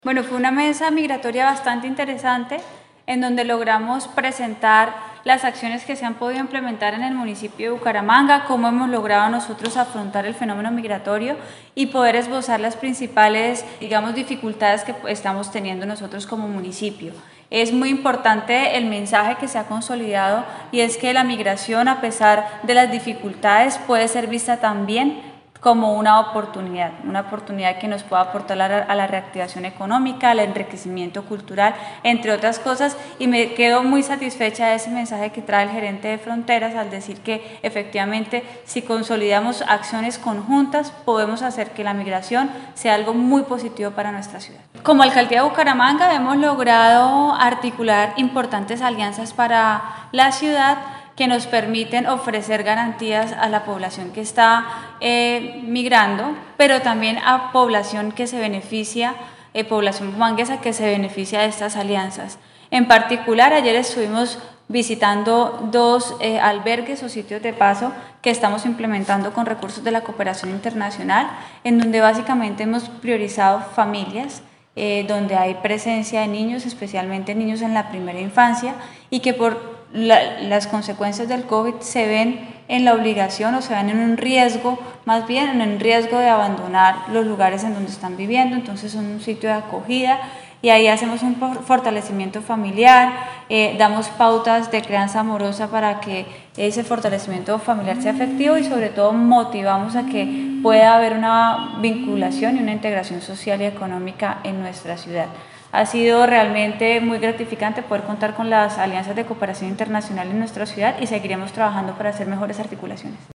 Bueno, fue una mesa migratoria bastante interesante en donde logramos presentar las acciones que se han podido implementar en el municipio de Bucaramanga, cómo hemos logrado nosotros afrontar el fenómeno migratorio y poder esbozar las principales, dificultades que estamos teniendo nosotros como municipio. Es muy importante el mensaje que se ha consolidado y es que la migración, a pesar de las dificultades, puede ser vista también como una oportunidad que nos pueda aportar a la reactivación económica, al enriquecimiento cultural, entre otras cosas, y me quedo muy satisfecha de ese mensaje que trae el gerente de Fronteras al decir que efectivamente si consolidamos acciones conjuntas podemos hacer que la migración sea algo muy positivo para nuestra ciudad. Como Alcaldía de Bucaramanga hemos logrado articular importantes alianzas para la ciudad que nos permiten ofrecer garantías a la población que está migrando, pero también a población que se beneficia, población bumanguesa que se beneficia de estas alianzas. En particular, ayer estuvimos visitando dos albergues o sitios de paso que estamos implementando con recursos de la cooperación internacional, en donde básicamente hemos priorizado familias, donde hay presencia de niños, especialmente niños en la primera infancia, y que por las consecuencias del COVID se ven en la obligación o se ven en un riesgo, más bien en un riesgo de abandonar los lugares en donde están viviendo. Entonces son un sitio de acogida y ahí hacemos un fortalecimiento familiar, damos pautas de crianza amorosa para que ese fortalecimiento familiar sea efectivo y sobre todo motivamos a que pueda haber una vinculación y una integración social y económica en nuestra ciudad. Ha sido realmente muy gratificante poder contar con las alianzas de cooperación internacional en nuestra ciudad y seguiremos trabajando para hacer mejores articulaciones.